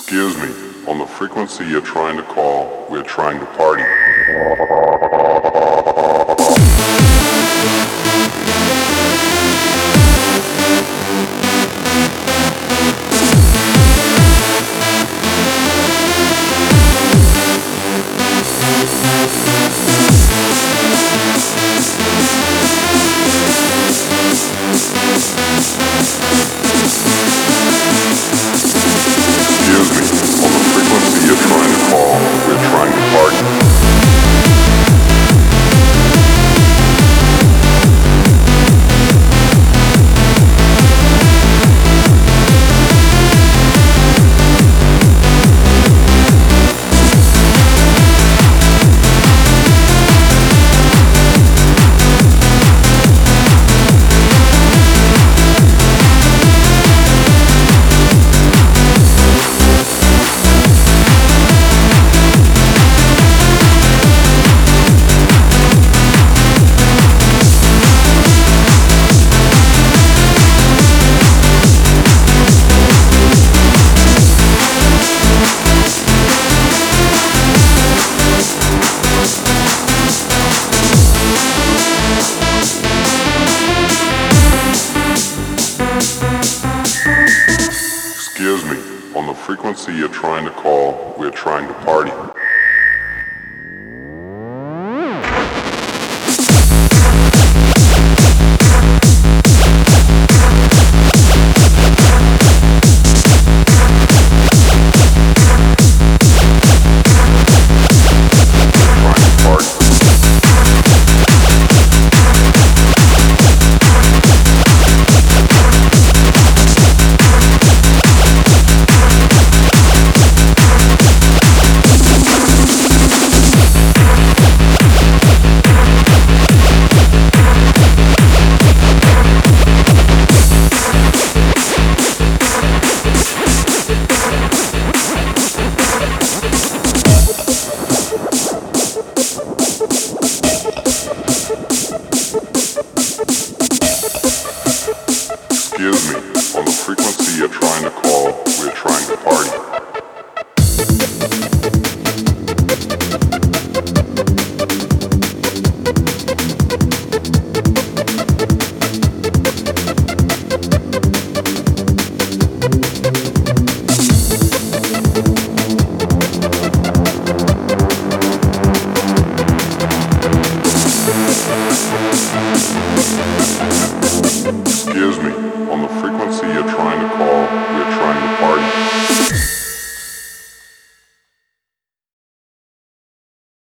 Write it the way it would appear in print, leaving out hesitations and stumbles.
Excuse me, on the frequency you're trying to call, we're trying to party. Excuse me, on the frequency you're trying to call, we're trying to party. Excuse me, on the frequency you're trying to call, we're trying to party.